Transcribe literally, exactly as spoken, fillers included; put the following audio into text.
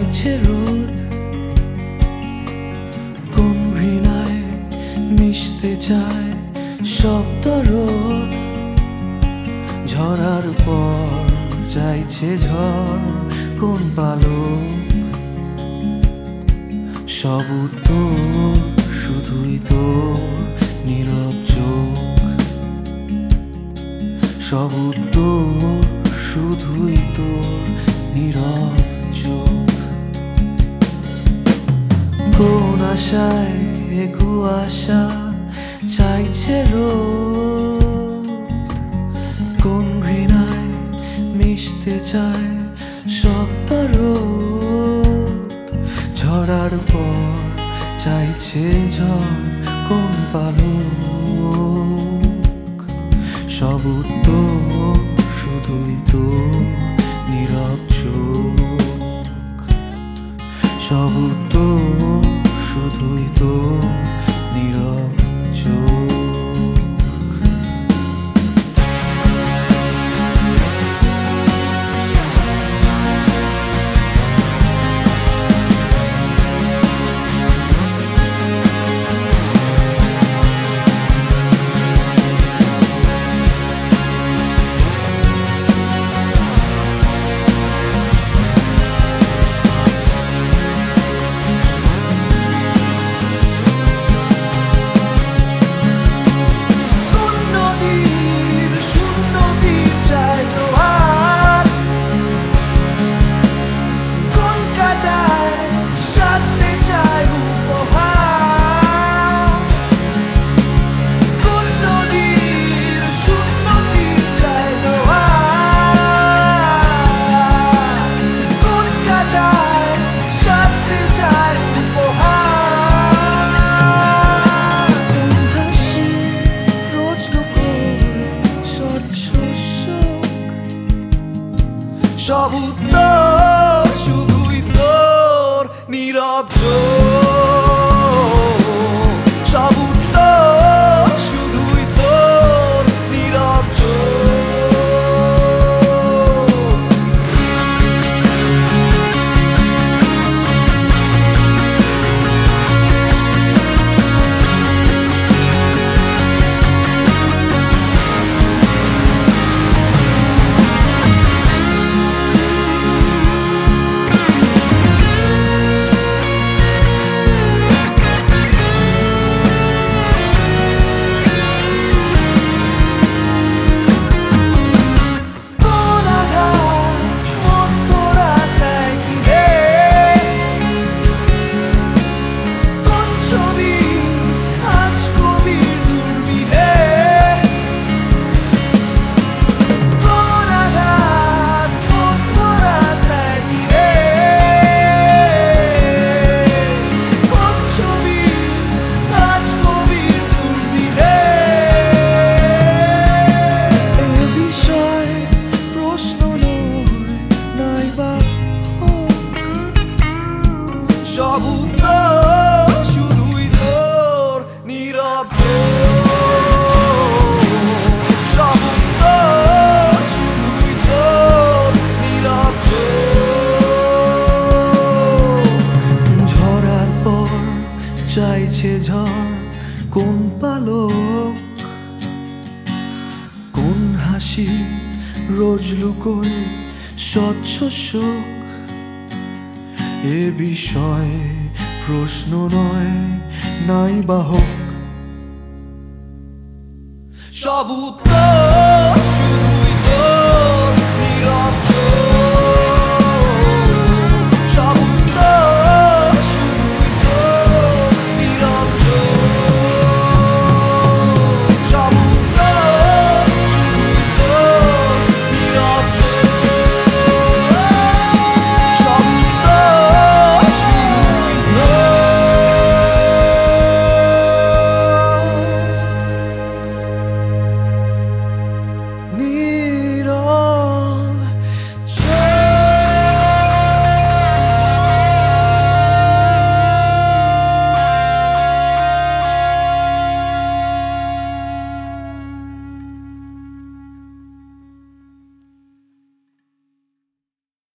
চাইছে রোদ, কোন ঘৃণায় মিশতে চায় সব দরদ। ঝরার পর চাইছে ঝড় কোন পালক। সব উত্তর শুধুই তোর নীরব চোখ। সব উত্তর শুধুই তোর নীরব চোখ। কোন আশায় এ কুয়াশা চাইছে রোদ, কোন ঘৃণায় মিশতে চায় সব দরদ। ঝরার পর চাইছে ঝড় কোন পালক। সব উত্তর শুধুই তোর নীরব চোখ। সব উত্তর শুধুই তোর নীরব চোখ। সব উত্তর শুধুই তোর নীরব চোখ। সব উত্তর শুধুই তোর নীরব চোখ। সব উত্তর শুধুই তোর নীরব চোখ। সব উত্তর শুধুই তোর নীরব চোখ। ঝরার পর চাইছে ঝড় কোন পালক। কোন হাসি রোজ লুকোয় স্বচ্ছ শোক। এ বিষয়ে প্রশ্ন নয় নাই বাহক। সব উত্তর